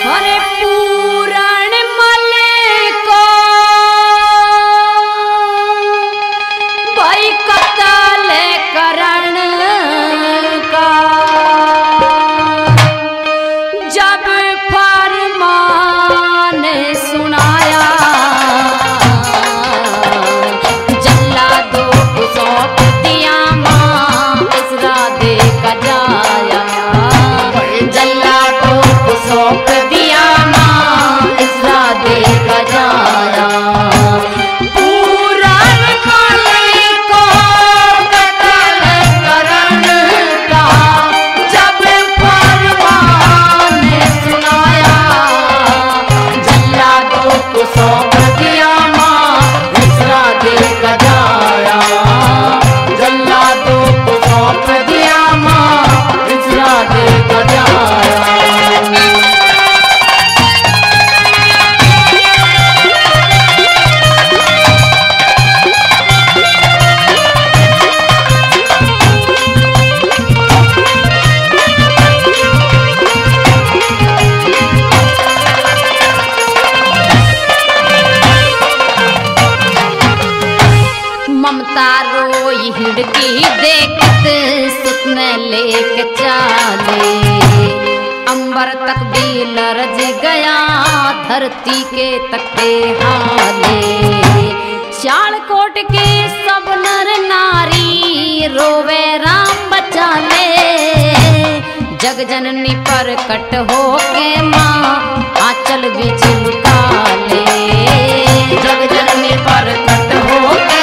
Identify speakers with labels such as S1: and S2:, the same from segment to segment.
S1: अरे पूरण मले को भाई कत्ल करण का जब फरमान सुनाया जल्लादों को सौंप दिया मां इसरा दे का जाया जल्लादों को सौंप दिया मां इसरा दे का जाया ममता रोई हिड़की देखत सुतने लेके चाले अंबर तक भी लरज गया धरती के तख्ते हाले शालकोट के सब नर नारी रोवे राम बचा ले जग जननी पर कट हो के माँ आंचल बीच लुका ले जग जननी पर कट हो के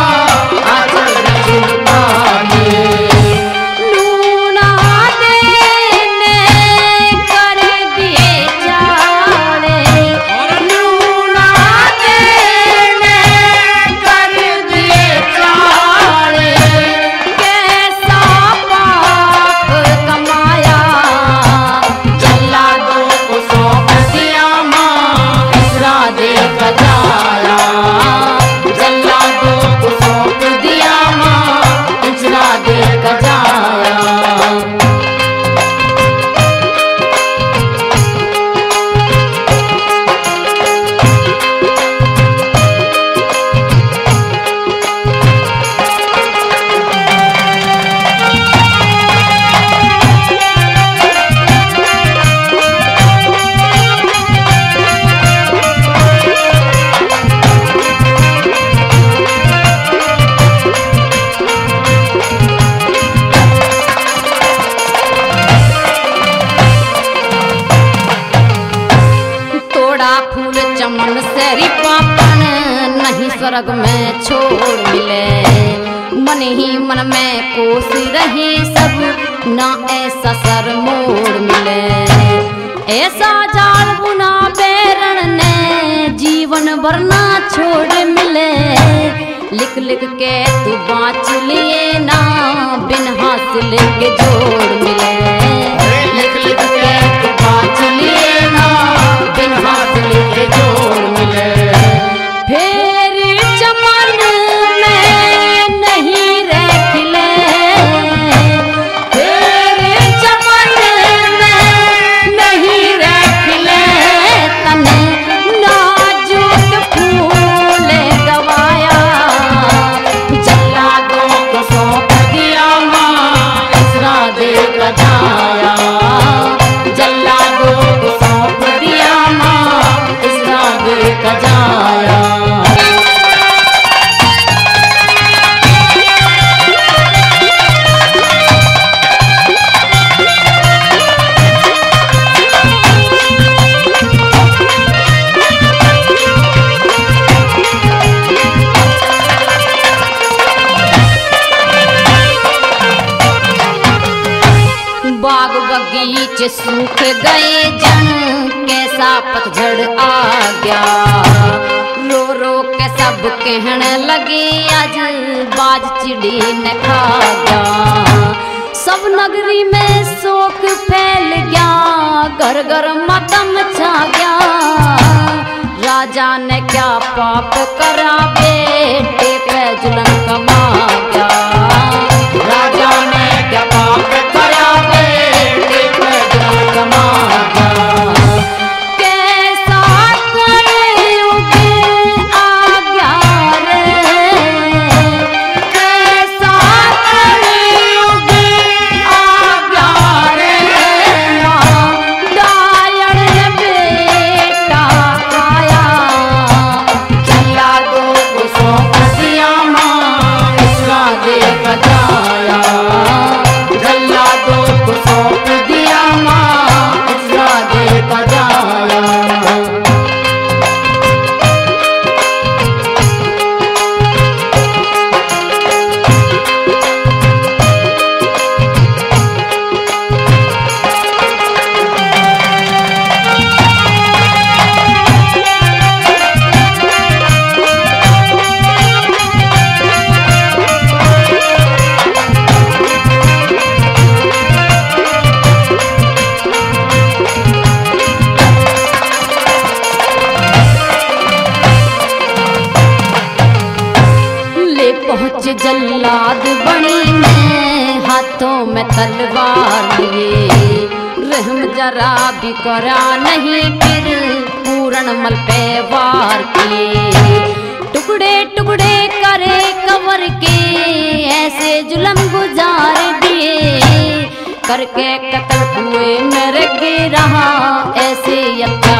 S1: चमन से रिपापन नहीं स्वर्ग में छोड़ मिले मन ही मन में कोस रही सब ना ऐसा सर मोड़ मिले ऐसा जाल बुना बैरण ने जीवन भर ना छोड़ मिले लिख लिख के तू बाँच लिए ना बिन हासिल के जोड़ मिले लिख लिख के तू बाँच लिए ना बिन हासिल के जोड़ मिले फिर चमन में नहीं रह खिले फिर चमन में नहीं रह खिले तने नाजुक फूल गवाया जल्लादों को सौंप दिया माँ इसरा दे का जाया जल्लादों को सौंप दिया माँ इसरा दे का जाया बाग बगीचे सूख गए जन कैसा पतझड़ आ गया रो रो के सब कहने लगे आज बाज चिड़ी ने खा गया सब नगरी में शोक फैल गया घर घर मातम छा गया राजा ने क्या पाप करा बेटे पे जुल्म कमा गया राजा ने क्या पाप करा बेटे पे जुल्म कमा गया कुछ जल्लाद बनी मैं, हाथों में तलवार लिए। रहम जरा भी करा नहीं, फिर पूरनमल पे वार किए। टुकड़े टुकड़े करे कवर के, ऐसे जुल्म गुजार दिए। करके कत्ल हुए मेरे गिरा, ऐसे